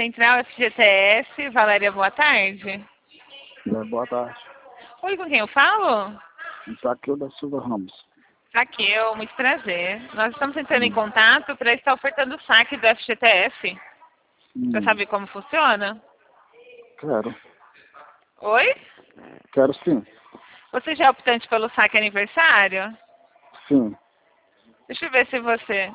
Central FGTS, Valéria, boa tarde. Boa tarde. Oi, com quem eu falo? Zaqueu da Silva Ramos. Zaqueu, muito prazer. Nós estamos entrando em contato para estar ofertando o saque do FGTS. Você sabe como funciona? Quero. Oi? Quero sim. Você já é optante pelo saque aniversário? Sim. Deixa eu ver se você...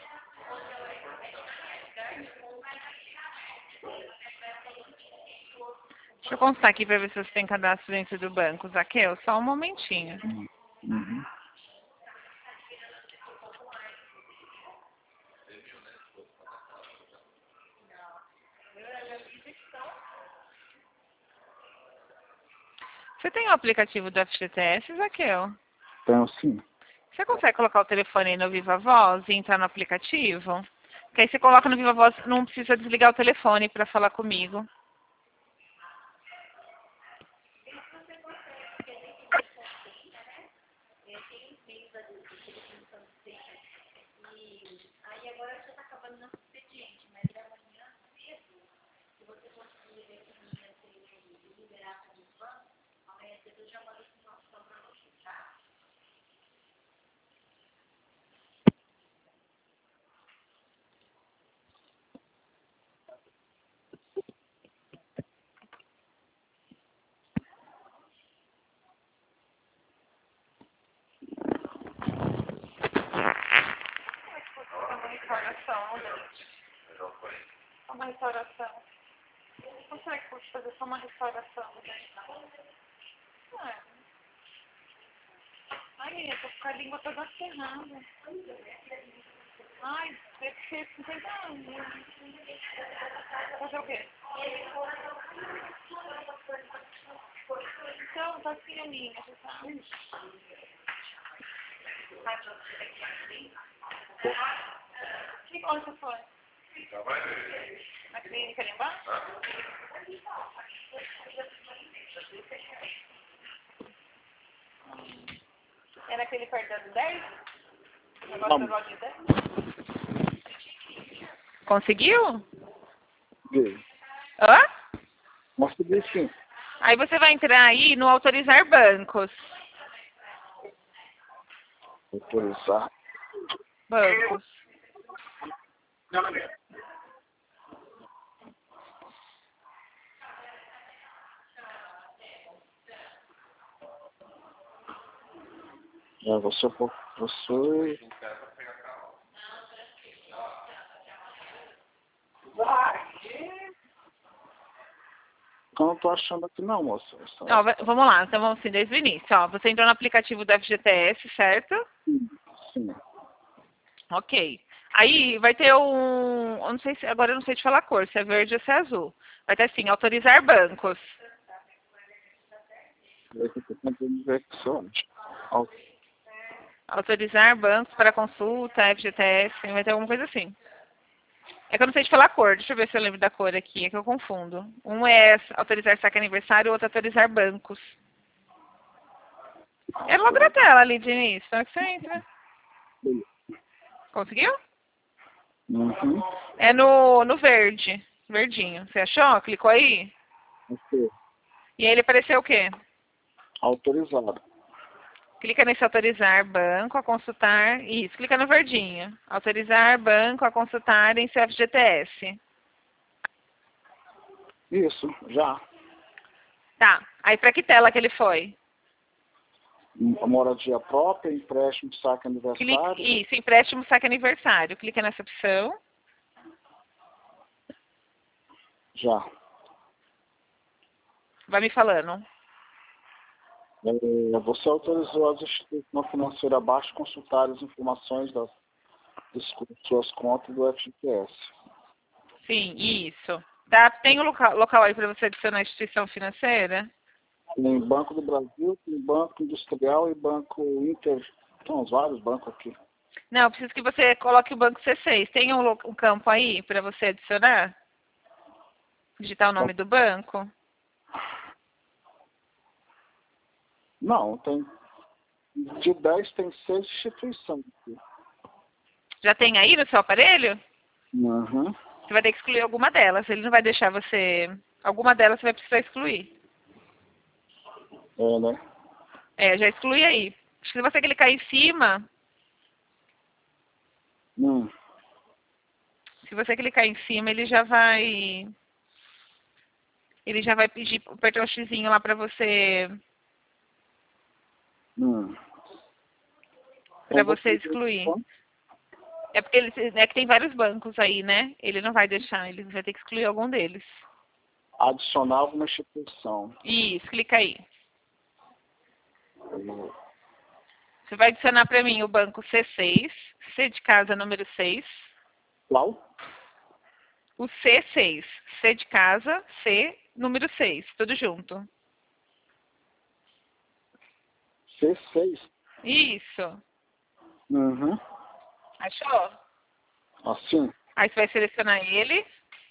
Deixa eu constar aqui para ver se você tem cadastro dentro do banco, Zaqueu. Só um momentinho. Uhum. Você tem o aplicativo do FGTS, Zaqueu? Tenho sim. Você consegue colocar o telefone aí no Viva Voz e entrar no aplicativo? Porque aí você coloca no Viva Voz, não precisa desligar o telefone para falar comigo. Uma restauração. Como será que pode fazer só uma restauração? Ai, menina, tô com a língua toda ferrada. Ai, deve ser 50 anos. Fazer o quê? Então, tá assim a minha, você sabe? Onde você foi? Na clínica ali embaixo? É naquele perto da 10? Negócio do loja 10? Conseguiu? Gay. Hã? Consegui sim. Aí você vai entrar aí no autorizar bancos. Autorizar. Bancos. Você possui. Eu não tô achando aqui não, moça. Ó, vamos lá, então vamos assim, desde o início. Ó, você entrou no aplicativo do FGTS, certo? Sim. Ok. Aí vai ter um. Eu não sei se, agora eu não sei te falar a cor, se é verde ou se é azul. Vai ter assim, autorizar bancos. Autorizar bancos para consulta, FGTS, vai ter alguma coisa assim. É que eu não sei te falar a cor, deixa eu ver se eu lembro da cor aqui, é que eu confundo. Um é autorizar saque aniversário, o outro é autorizar bancos. É logo na tela ali de início, então é que você entra. Conseguiu? Uhum. É no verde, verdinho. Você achou? Clicou aí? Ok. E aí ele apareceu o quê? Autorizado. Clica nesse autorizar banco a consultar. Isso, clica no verdinho. Autorizar banco a consultar em seu FGTS. Isso, já. Tá. Aí pra que tela que ele foi? Moradia própria, empréstimo, saque aniversário. Isso, empréstimo saque aniversário. Clica nessa opção. Já. Vai me falando. Você autorizou as instituições financeiras abaixo consultar as informações das suas contas do FGTS. Sim, isso. Tá, tem um local aí para você adicionar a instituição financeira? Tem Banco do Brasil, tem Banco Industrial e Banco Inter. Tem uns vários bancos aqui. Não, eu preciso que você coloque o banco C6. Tem um campo aí para você adicionar? Digitar o nome do banco? Não, tem. De 10 tem 6 instituições aqui. Já tem aí no seu aparelho? Uhum. Você vai ter que excluir alguma delas. Ele não vai deixar você... Alguma delas você vai precisar excluir. É, né? Já exclui aí. Acho que se você clicar em cima... Se você clicar em cima, ele já vai... Ele já vai pedir, apertar o xizinho lá pra você... Pra você excluir. É porque é que tem vários bancos aí, né? Ele não vai deixar, ele vai ter que excluir algum deles. Adicionar alguma instituição. Isso, clica aí. Você vai adicionar pra mim o banco C6, C de casa número 6. Qual? O C6, C de casa, C número 6, tudo junto. C6? Isso. Uhum. Achou? Assim? Aí você vai selecionar ele.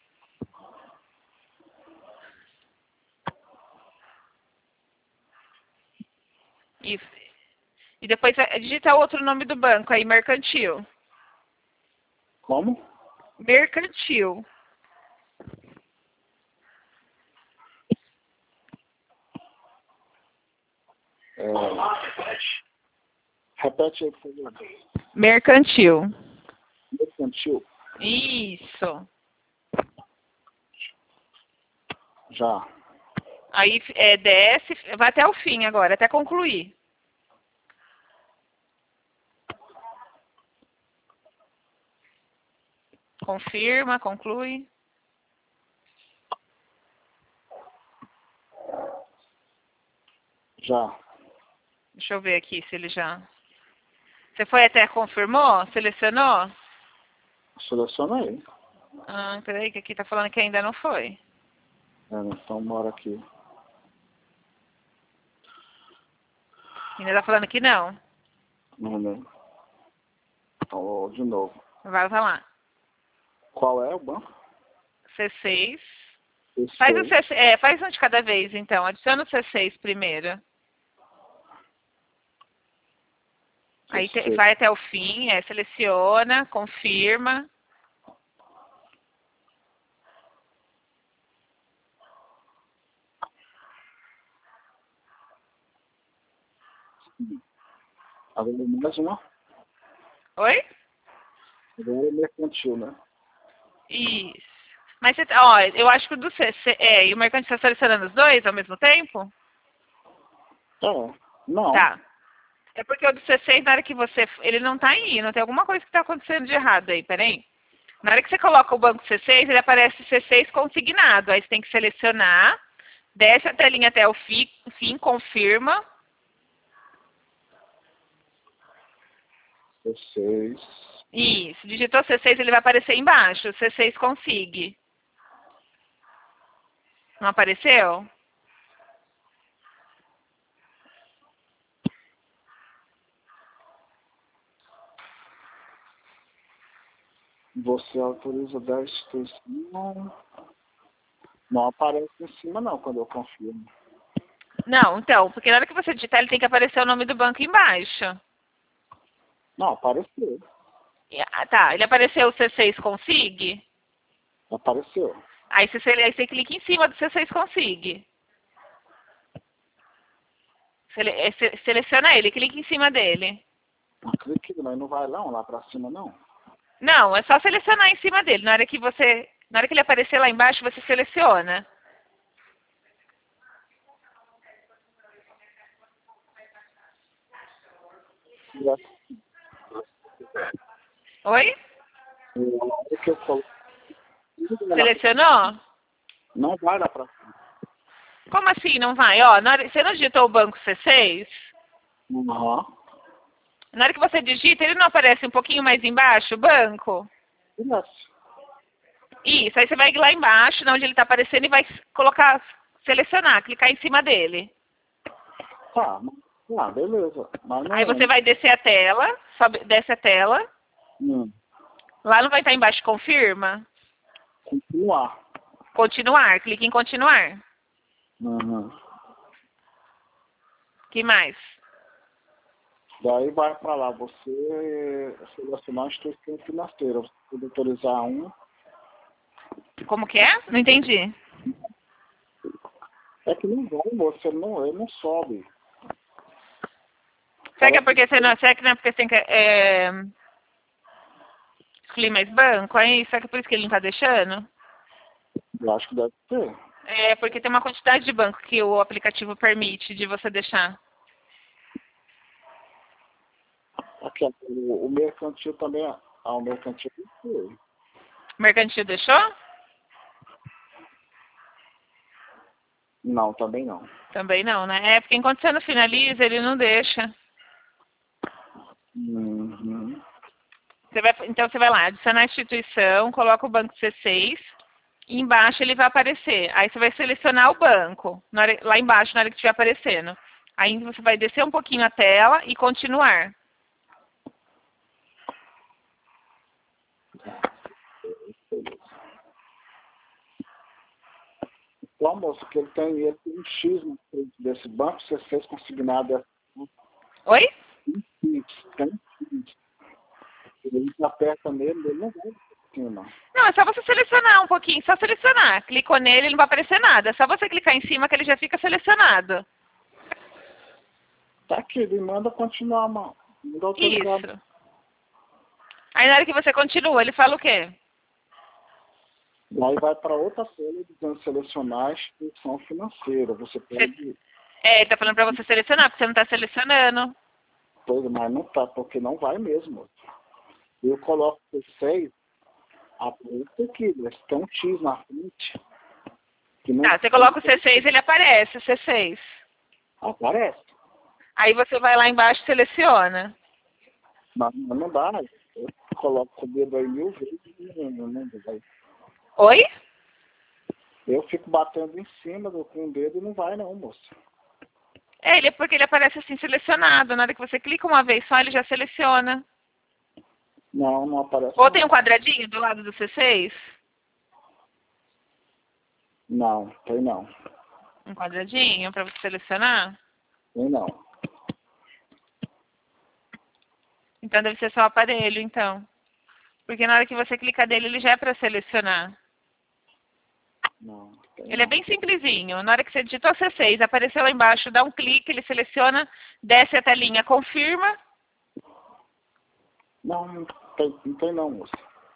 Isso. E depois digita outro nome do banco aí, Mercantil. Como? Mercantil. Repete aí, por favor. Mercantil. Mercantil? Isso. Já. Aí desce, vai até o fim agora, até concluir. Confirma, conclui. Já. Deixa eu ver aqui se ele já... Você foi até confirmou? Selecionou? Selecionei. Peraí, que aqui tá falando que ainda não foi. Então bora aqui. Ainda tá falando que não. Não. Então, de novo. Vai lá. Qual é o banco? C6. C6. Faz, o faz um de cada vez, então. Adiciona o C6 primeiro. Aí vai até o fim, seleciona, confirma. Agora mais uma. Oi? Agora é mercantil, né? Isso. Mas, ó, eu acho que o do e o mercantil está selecionando os dois ao mesmo tempo? Não. Tá. É porque o do C6, na hora que você... Ele não tá indo, tem alguma coisa que está acontecendo de errado aí, peraí. Na hora que você coloca o banco C6, ele aparece C6 consignado. Aí você tem que selecionar, desce a telinha até o fim, confirma. C6. Isso. Digitou C6, ele vai aparecer embaixo. C6 consigue. Não apareceu? Você autoriza 10 instituições. Não aparece em cima não, quando eu confirmo. Não, então, porque na hora que você digitar, ele tem que aparecer o nome do banco embaixo. Não, apareceu. Tá, ele apareceu o C6 Consig? Apareceu. Aí você clica em cima do C6 Consig. Seleciona ele, clica em cima dele. Clique, mas não vai lá pra cima não. Não, é só selecionar em cima dele. Na hora que ele aparecer lá embaixo, você seleciona. Oi? Que eu coloco... Selecionou? Não vai lá pra cima. Como assim não vai? Ó, você não digitou o banco C6? Uhum. Na hora que você digita, ele não aparece um pouquinho mais embaixo, o banco? Isso, aí você vai lá embaixo, onde ele está aparecendo, e vai selecionar, clicar em cima dele. Tá, beleza. Mas Aí você vai descer a tela, desce a tela. Lá não vai estar embaixo, confirma? Continuar. Continuar, clique em continuar. Que mais? Daí vai para lá, você selecionar a instituição financeira. Você pode autorizar um. Como que é? Não entendi. É que não vai, moça, ele não sobe. Será que é porque você não, será que não é porque você tem que excluir mais banco? Aí, será que é por isso que ele não tá deixando? Eu acho que deve ter. É, porque tem uma quantidade de banco que o aplicativo permite de você deixar. Aqui, o mercantil também. O mercantil foi. O mercantil deixou? Não, também não. Também não, né? É, porque enquanto você não finaliza, ele não deixa. Uhum. Então você vai lá, adicionar a instituição, coloca o banco C6, e embaixo ele vai aparecer. Aí você vai selecionar o banco, lá embaixo, na hora que estiver aparecendo. Aí você vai descer um pouquinho a tela e continuar. Então, moço, que ele tem um X na frente desse banco, C6 consignado Oi? tem X. Ele aperta nele, ele não vai pra cima. Não, é só você selecionar um pouquinho, só selecionar. Clicou nele, ele não vai aparecer nada. É só você clicar em cima que ele já fica selecionado. Tá aqui, ele manda continuar, mano. Manda autorizar. Isso. Aí na hora que você continua, ele fala o quê? Aí vai para outra tela dizendo selecionar a instituição financeira. Você pode. Ele tá falando pra você selecionar, porque você não tá selecionando. Pois, mas não tá, porque não vai mesmo. Eu coloco C6, aparece aqui, tem um X na frente. Que não Tá, você coloca o C6, ele aparece, o C6. aparece. Aí você vai lá embaixo e seleciona. Mas não dá. Eu coloco o dedo aí 1000 vezes e não vai. Oi? Eu fico batendo em cima com o dedo e não vai não, moça. É porque ele aparece assim selecionado. Na hora que você clica uma vez só, ele já seleciona. Não, não aparece. Ou Não, tem um quadradinho do lado do C6? não, tem não. Um quadradinho para você selecionar? Tem não. Então deve ser só o aparelho, então. Porque na hora que você clica nele, ele já é para selecionar. Não, tem Ele é não. bem simplesinho. Na hora que você digitou C6, apareceu lá embaixo, dá um clique, ele seleciona, desce a telinha, confirma. Não tem não, moça.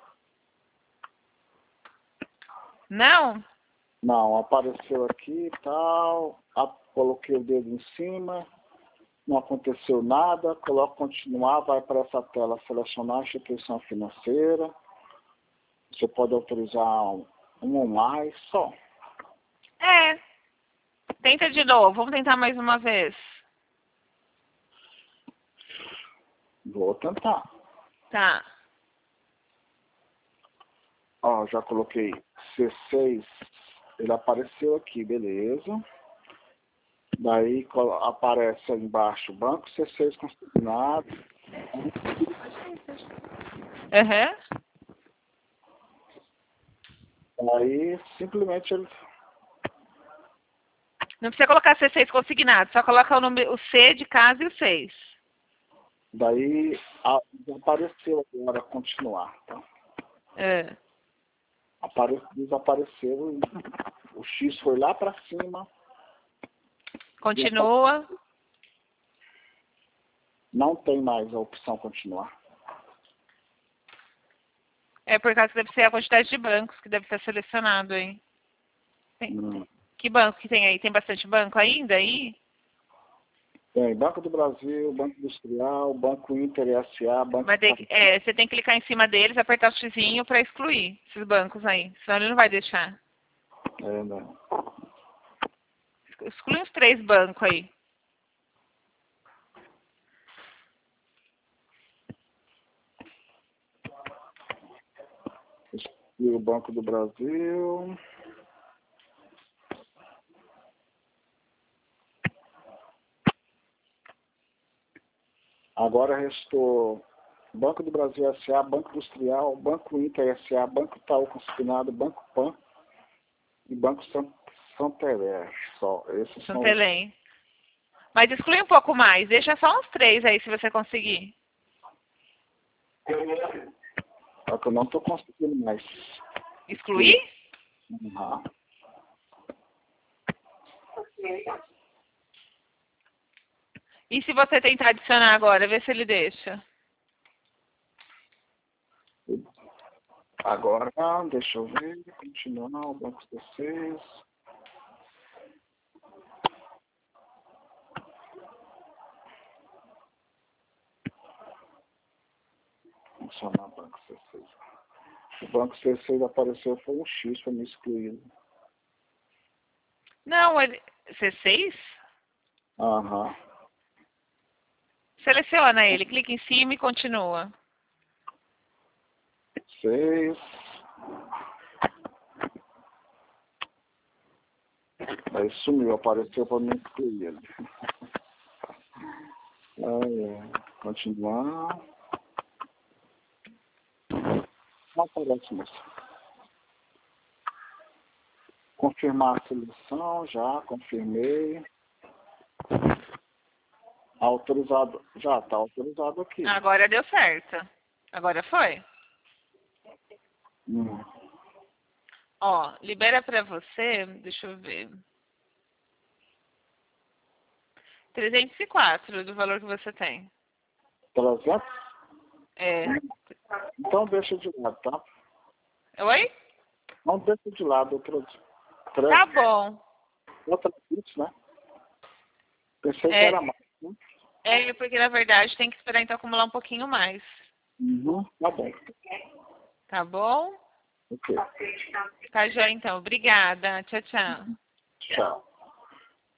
Não? Não, apareceu aqui e tal, coloquei o dedo em cima, não aconteceu nada, coloco continuar, vai para essa tela selecionar a instituição financeira, você pode autorizar um ou mais, só. É. Tenta de novo, vamos tentar mais uma vez. Vou tentar. Tá. Ó, já coloquei C6, ele apareceu aqui, beleza. Daí aparece aí embaixo, banco C6 consignado. Uhum. Aí simplesmente ele Não precisa colocar C6 consignado, só coloca o C de casa e o 6. daí apareceu agora continuar, tá? É. Desapareceu e o X foi lá para cima. Continua. Não tem mais a opção continuar. É por causa que deve ser a quantidade de bancos que deve estar selecionado aí. Que banco que tem aí? Tem bastante banco ainda aí? Tem Banco do Brasil, Banco Industrial, Banco Inter SA, Banco... Mas você tem que clicar em cima deles, apertar o xizinho para excluir esses bancos aí. Senão ele não vai deixar. Não. Exclui uns 3 bancos aí. E o Banco do Brasil... Agora restou Banco do Brasil SA, Banco Industrial, Banco Inter SA, Banco Itaú Consignado, Banco Pan e Banco Santander. Só. Esses são... Santelém. Mas exclui um pouco mais. Deixa só uns 3 aí, se você conseguir. Só que eu não estou conseguindo mais. Excluir? Uhum. E se você tentar adicionar agora, vê se ele deixa. Agora, deixa eu ver, continuar o banco C6. Adicionar o banco C6. O banco C6 apareceu, foi um X, foi me excluído. Não, ele... C6? Aham. Seleciona ele, clica em cima e continua. 6. Aí sumiu, apareceu para me excluir ele. Continuar. Não aparece mais. Confirmar a seleção, já confirmei. Autorizado, já está autorizado aqui. Agora deu certo. Agora foi? Ó, libera pra você, deixa eu ver. 304 do valor que você tem. 300? É. Então deixa de lado, tá? Oi? Não deixa de lado outras Tá bom. bits, né? Pensei que É, era mais. Né? porque na verdade tem que esperar então acumular um pouquinho mais. Tá bom. Tá bom? Ok. Tá já então. Obrigada. Tchau, tchau. Tchau.